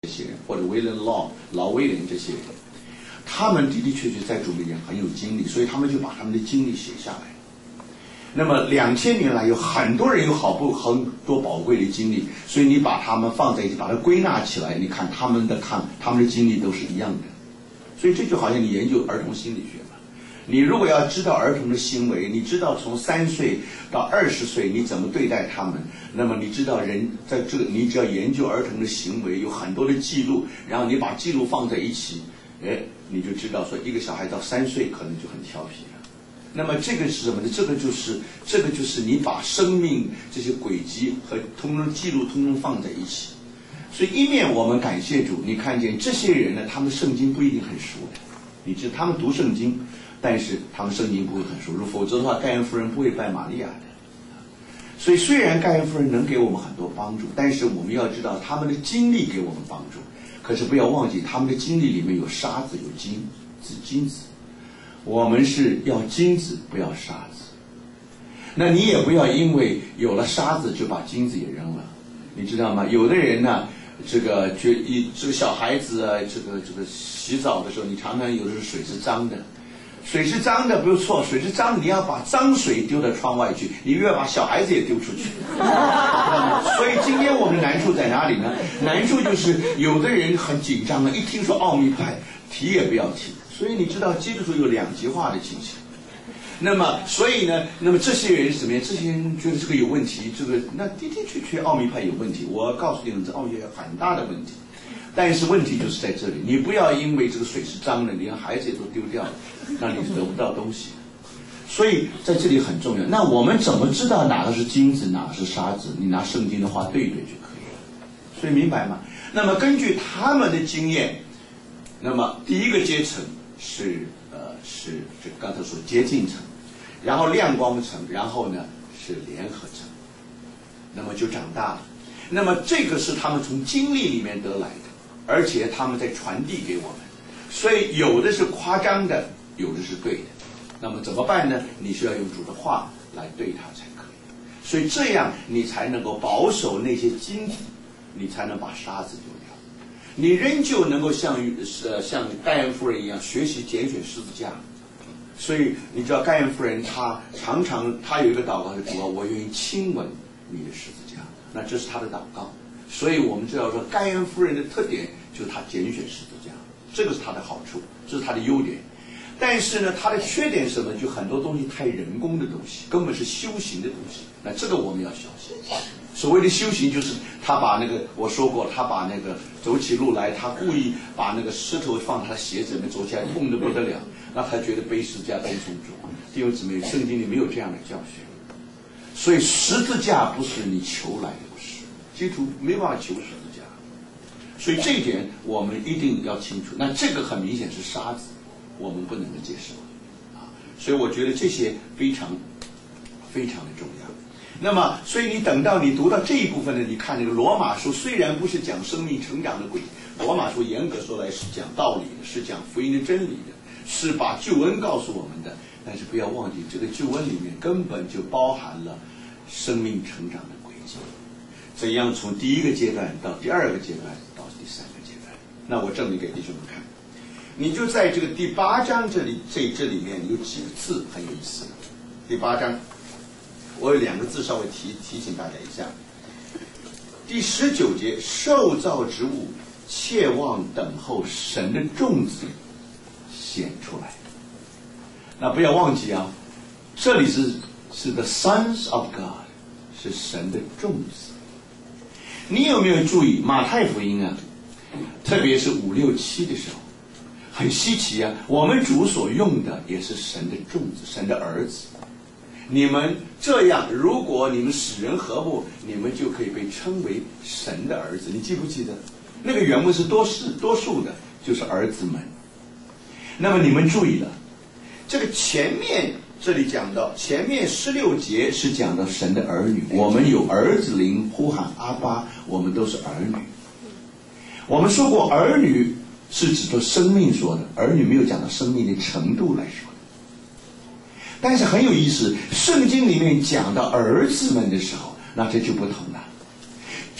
这些人，或者威廉劳威廉这些人，他们的的确确在主里面很有经历，所以他们就把他们的经历写下来。那么2000年来，有很多人有很多宝贵的经历，所以你把他们放在一起，把它归纳起来，你看他们的经历都是一样的。所以这就好像你研究儿童心理学嘛，你如果要知道儿童的行为，你知道从3岁到20岁你怎么对待他们，那么你知道人在这个，你只要研究儿童的行为，有很多的记录，然后你把记录放在一起，你就知道说一个小孩到3岁可能就很调皮了。那么这个是什么呢？这个就是你把生命这些轨迹和通通记录通通放在一起。所以一面我们感谢主，你看见这些人呢，他们圣经不一定很熟的，你知道他们读圣经，但是他们圣经不会很熟，否则的话盖恩夫人不会拜玛利亚的。所以虽然盖恩夫人能给我们很多帮助，但是我们要知道他们的经历给我们帮助，可是不要忘记他们的经历里面有沙子有金子，我们是要金子不要沙子。那你也不要因为有了沙子就把金子也扔了，你知道吗？有的人呢，这个小孩子啊，这个洗澡的时候，你常常有的时候水是脏的，水是脏的不错，水是脏的，你要把脏水丢到窗外去，你又要把小孩子也丢出去。所以今天我们的难处在哪里呢？难处就是有的人很紧张了，一听说奥秘派提也不要提。所以你知道基督徒有两极化的倾向。那么所以呢，那么这些人是怎么样？这些人觉得这个有问题，那的确奥秘派有问题。我告诉你们，这奥秘派有很大的问题。但是问题就是在这里，你不要因为这个水是脏的，连孩子也都丢掉了，那你是得不到东西。所以在这里很重要。那我们怎么知道哪个是金子，哪个是沙子？你拿圣经的话对一对就可以了。所以明白吗？那么根据他们的经验，那么第一个阶层是这刚才说洁净层，然后亮光层，然后呢是联合层，那么就长大了。那么这个是他们从经历里面得来的，而且他们在传递给我们，所以有的是夸张的，有的是对的。那么怎么办呢？你需要用主的话来对他才可以。所以这样你才能够保守那些金子，你才能把沙子丢掉，你仍旧能够像盖恩夫人一样学习拣选十字架。所以你知道盖恩夫人她常常有一个祷告是主啊，我愿意亲吻你的十字架。那这是他的祷告，所以我们知道说盖恩夫人的特点就是他拣选十字架，这个是他的好处，这是他的优点。但是呢，他的缺点是什么？就很多东西太人工的东西，根本是修行的东西。那这个我们要小心。所谓的修行，就是他把那个我说过，他把那个走起路来，他故意把那个石头放他的鞋子里面，走起来痛得不得了，那他觉得背十字架跟从主。弟兄姊妹，圣经里没有这样的教训。所以十字架不是你求来的，不是基督徒没办法求十字架，所以这一点我们一定要清楚。那这个很明显是沙子，我们不能够接受啊。所以我觉得这些非常非常的重要。那么，所以你等到你读到这一部分呢，你看那个罗马书虽然不是讲生命成长的轨迹，罗马书严格说来是讲道理的，是讲福音的真理的，是把救恩告诉我们的。但是不要忘记，这个救恩里面根本就包含了生命成长的轨迹，怎样从第一个阶段到第二个阶段到第三个阶段。那我证明给弟兄们看，你就在这个第8章这里面有几个字很有意思。第8章我有2个字稍微提醒大家一下。第19节，受造之物切望等候神的种子显出来。那不要忘记啊，这里是 the sons of God， 是神的种子。你有没有注意马太福音啊？特别是5、6、7的时候，很稀奇啊。我们主所用的也是神的种子，神的儿子。你们这样，如果你们使人和睦，你们就可以被称为神的儿子。你记不记得那个原文是多数的，就是儿子们。那么你们注意了。这个前面这里讲到，前面16节是讲到神的儿女，我们有儿子灵呼喊阿爸，我们都是儿女。我们说过儿女是指着生命说的，儿女没有讲到生命的程度来说的。但是很有意思，圣经里面讲到儿子们的时候，那这就不同了。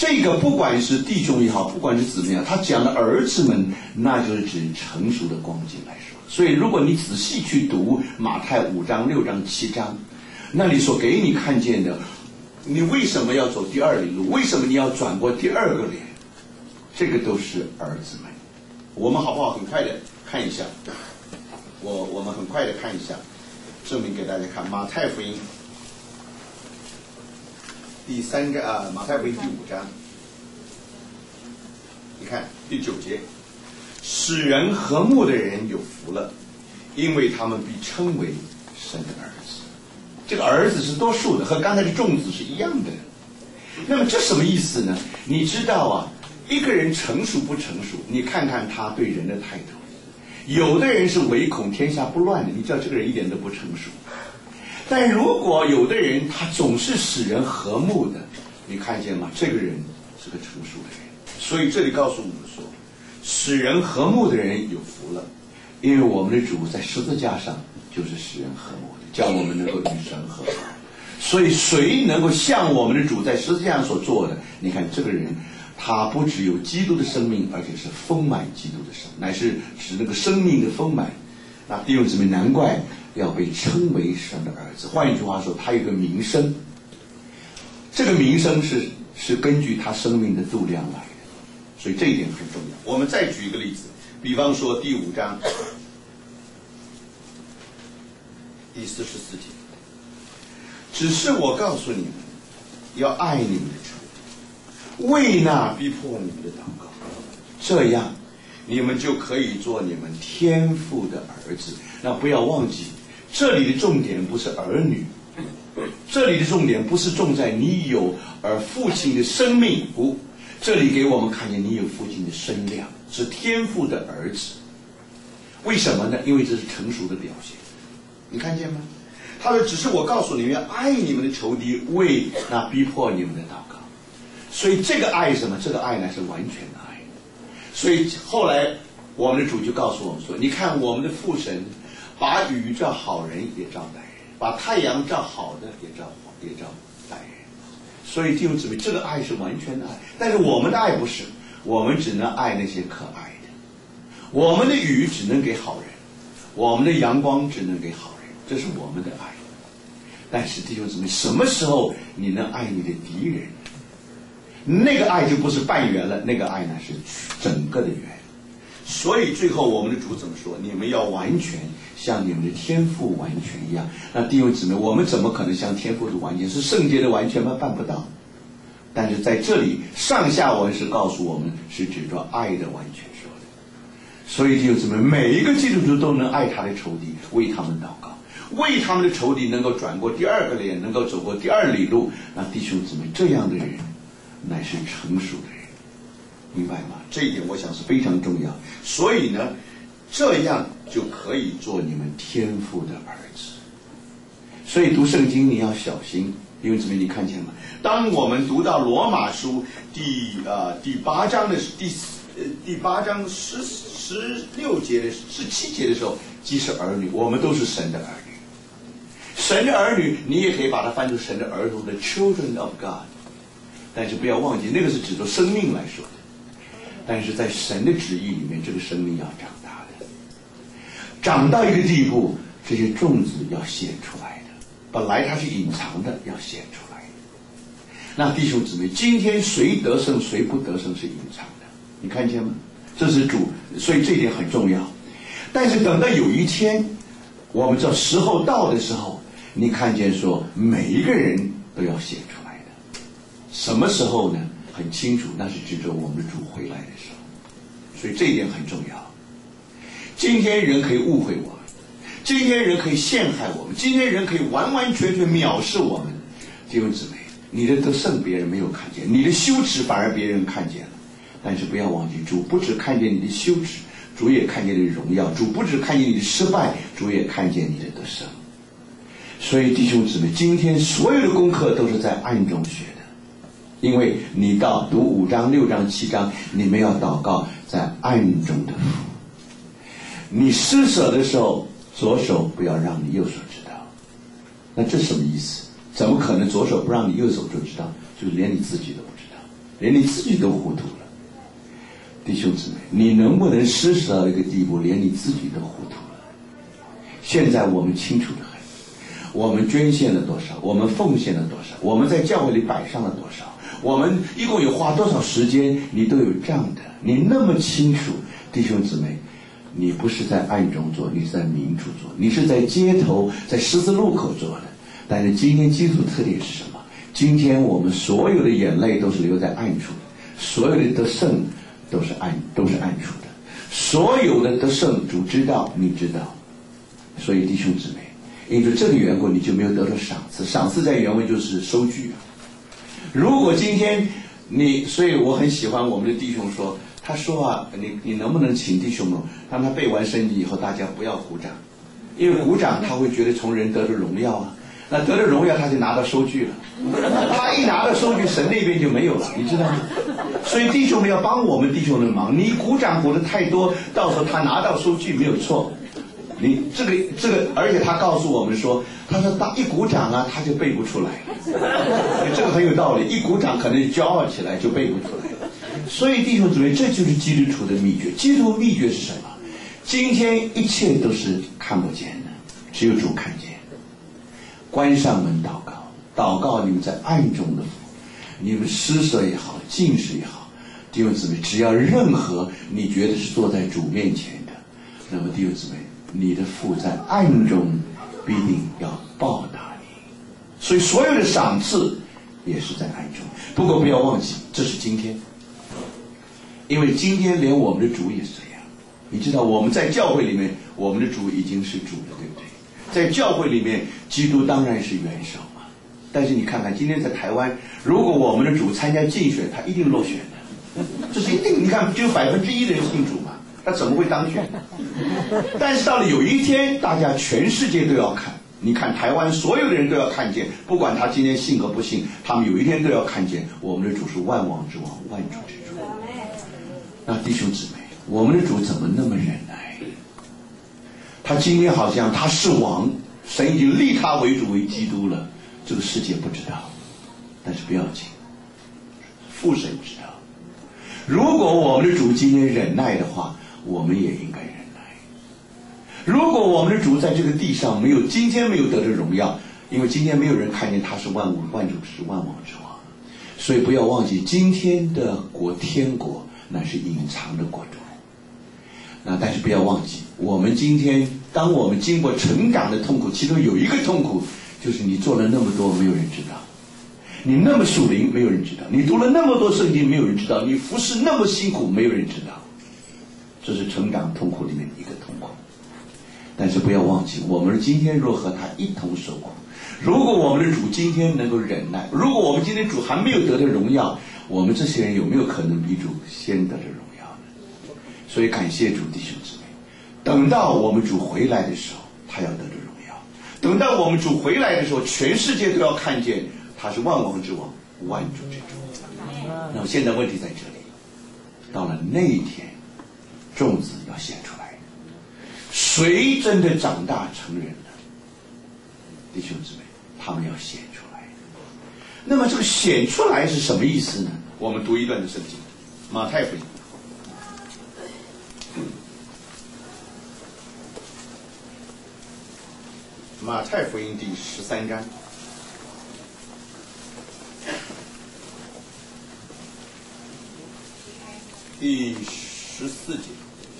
这个不管是弟兄也好，不管是姊妹也好，他讲的儿子们，那就是指成熟的光景来说。所以如果你仔细去读马太5章、6章、7章，那里所给你看见的，你为什么要走第二里路？为什么你要转过第二个脸？这个都是儿子们。我们好不好很快的看一下？我们很快的看一下，证明给大家看马太福音第3章马太福音第5章，你看第9节，使人和睦的人有福了，因为他们必称为神的儿子。这个儿子是多数的，和刚才的众子是一样的。那么这什么意思呢？你知道啊，一个人成熟不成熟，你看看他对人的态度。有的人是唯恐天下不乱的，你知道这个人一点都不成熟。但如果有的人他总是使人和睦的，你看见吗？这个人是个成熟的人。所以这里告诉我们说，使人和睦的人有福了，因为我们的主在十字架上就是使人和睦的，叫我们能够与神和好。所以谁能够像我们的主在十字架上所做的，你看这个人他不只有基督的生命，而且是丰满基督的生命，乃是指那个生命的丰满。那弟兄姊妹，难怪要被称为神的儿子。换一句话说，他有一个名声，这个名声是根据他生命的度量来的，所以这一点很重要。我们再举一个例子，比方说第5章第44节，只是我告诉你们，要爱你们的仇，为那逼迫你们的祷告，这样你们就可以做你们天父的儿子。那不要忘记，这里的重点不是儿女，这里的重点不是重在你有父亲的生命，不，这里给我们看见你有父亲的身量，是天父的儿子。为什么呢？因为这是成熟的表现。你看见吗？他说只是我告诉你们，要爱你们的仇敌，为那逼迫你们的祷告。所以这个爱是什么？这个爱呢是完全的爱。所以后来我们的主就告诉我们说，你看我们的父神把雨照好人也照歹人，把太阳照好的也照歹人。所以弟兄姊妹，这个爱是完全的爱。但是我们的爱不是，我们只能爱那些可爱的，我们的雨只能给好人，我们的阳光只能给好人，这是我们的爱。但是弟兄姊妹，什么时候你能爱你的敌人？那个爱就不是半圆了，那个爱呢是整个的圆。所以最后我们的主怎么说？你们要完全像你们的天父完全一样。那弟兄姊妹，我们怎么可能像天父的完全？是圣洁的完全吗？办不到。但是在这里上下文是告诉我们，是指着爱的完全说的。所以弟兄姊妹，每一个基督徒都能爱他的仇敌，为他们祷告，为他们的仇敌能够转过第二个脸，能够走过第二里路。那弟兄姊妹，这样的人乃是成熟的人，明白吗？这一点我想是非常重要。所以呢，这样就可以做你们天父的儿子。所以读圣经你要小心，因为姊妹你看见吗？当我们读到罗马书第8章的第8章16节的17节的时候，既是儿女，我们都是神的儿女。神的儿女，你也可以把它翻成神的儿童的 children of God。但是不要忘记，那个是指着生命来说的。但是在神的旨意里面，这个生命要长大的，长到一个地步，这些种子要显出来的。本来它是隐藏的，要显出来的。那弟兄姊妹，今天谁得胜，谁不得胜是隐藏的，你看见吗？这是主，所以这一点很重要。但是等到有一天，我们知道时候到的时候，你看见说每一个人都要显出来的。什么时候呢？很清楚，那是指着我们的主回来的时候。所以这一点很重要。今天人可以误会我们，今天人可以陷害我们，今天人可以完完全全藐视我们。弟兄姊妹，你的得胜别人没有看见，你的羞耻反而别人看见了。但是不要忘记，主不只看见你的羞耻，主也看见你的荣耀；主不只看见你的失败，主也看见你的得胜。所以弟兄姊妹，今天所有的功课都是在暗中学的，因为你到读5章、6章、7章，你们要祷告在暗中的父。你施舍的时候，左手不要让你右手知道。那这什么意思？怎么可能左手不让你右手就知道？就是连你自己都不知道。 连你自己都糊涂了。弟兄姊妹，你能不能施舍到一个地步，连你自己都糊涂了？现在我们清楚得很，我们捐献了多少，我们奉献了多少，我们在教会里摆上了多少，我们一共有花多少时间，你都有账的，你那么清楚。弟兄姊妹，你不是在暗中做，你是在明处做，你是在街头，在十字路口做的。但是今天基督特点是什么？今天我们所有的眼泪都是流在暗处的，所有的得胜都是暗处的，所有的得胜主知道，你知道。所以弟兄姊妹，因着这个缘故，你就没有得到赏赐。赏赐在原文就是收据啊。如果今天所以我很喜欢我们的弟兄说，他说啊，你能不能请弟兄们让他背完圣经以后，大家不要鼓掌，因为鼓掌他会觉得从人得了荣耀啊。那得了荣耀，他就拿到收据了。他一拿到收据，神那边就没有了，你知道吗？所以弟兄们要帮我们弟兄们忙。你鼓掌鼓得太多，到时候他拿到收据没有错。你这个，而且他告诉我们说，他说当一鼓掌啊，他就背不出来了。这个很有道理，一鼓掌可能骄傲起来就背不出来了。所以弟兄姊妹，这就是基督徒的秘诀。基督徒秘诀是什么？今天一切都是看不见的，只有主看见。关上门祷告，祷告你们在暗中的父，你们施舍也好，进食也好，弟兄姊妹，只要任何你觉得是坐在主面前的，那么弟兄姊妹，你的父在暗中必定要报答你。所以所有的赏赐也是在暗中。不过不要忘记，这是今天，因为今天连我们的主也是这样。你知道我们在教会里面，我们的主已经是主了，对不对？在教会里面，基督当然是元首嘛。但是你看看今天在台湾，如果我们的主参加竞选，他一定落选的，这是一定。你看，只有1%的人信主嘛，他怎么会当选？但是到了有一天，大家全世界都要看。你看台湾所有的人都要看见，不管他今天信和不信，他们有一天都要看见我们的主是万王之王，万主之主。那弟兄姊妹，我们的主怎么那么忍耐？他今天好像他是王，神已经立他为主为基督了，这个世界不知道，但是不要紧，父神知道。如果我们的主今天忍耐的话，我们也应该忍耐。如果我们的主在这个地上今天没有得着荣耀，因为今天没有人看见他是万物万主之万王之王，所以不要忘记今天的天国乃是隐藏的国度。但是不要忘记，我们今天当我们经过成长的痛苦，其中有一个痛苦就是你做了那么多没有人知道，你那么属灵没有人知道，你读了那么多圣经没有人知道，你服侍那么辛苦没有人知道，这是成长痛苦里面一个痛苦。但是不要忘记，我们今天若和他一同受苦，如果我们的主今天能够忍耐，如果我们今天主还没有得到荣耀，我们这些人有没有可能比主先得着荣耀呢？所以感谢主，弟兄姊妹，等到我们主回来的时候，他要得着荣耀。等到我们主回来的时候，全世界都要看见他是万王之王，万主之主。那么现在问题在这里，到了那一天，众子要显出来，谁真的长大成人了？弟兄姊妹，他们要显出来。那么这个显出来是什么意思呢？我们读一段的圣经，马太福音。马太福音第13章第14节。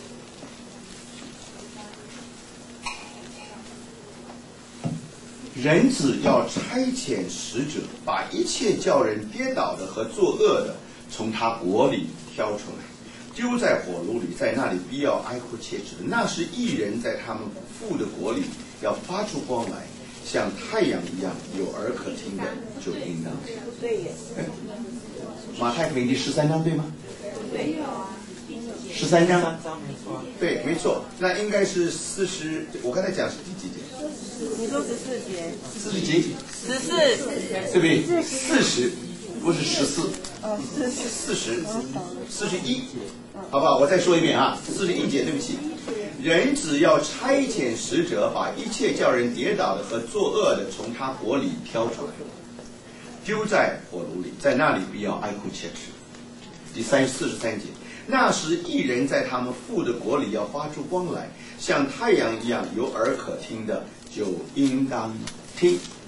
人子要差遣使者，把一切叫人跌倒的和作恶的，从他国里挑出来，丢在火炉里，在那里必要哀哭切齿的。那是义人在他们父的国里要发出光来，像太阳一样，有耳可听的就应当听。对耶。马太福音第13章对吗？没有啊。13章。对，没错。那应该是40，我刚才讲是第几节？你说14节。40节。14。对不对？40，不是14。41。好不好？我再说一遍啊，41节，对不起。人只要差遣使者，把一切叫人跌倒的和作恶的，从他国里挑出来，丢在火炉里，在那里必要哀哭切齿。 43节，那时义人在他们父的国里要发出光来，像太阳一样，有耳可听的就应当听。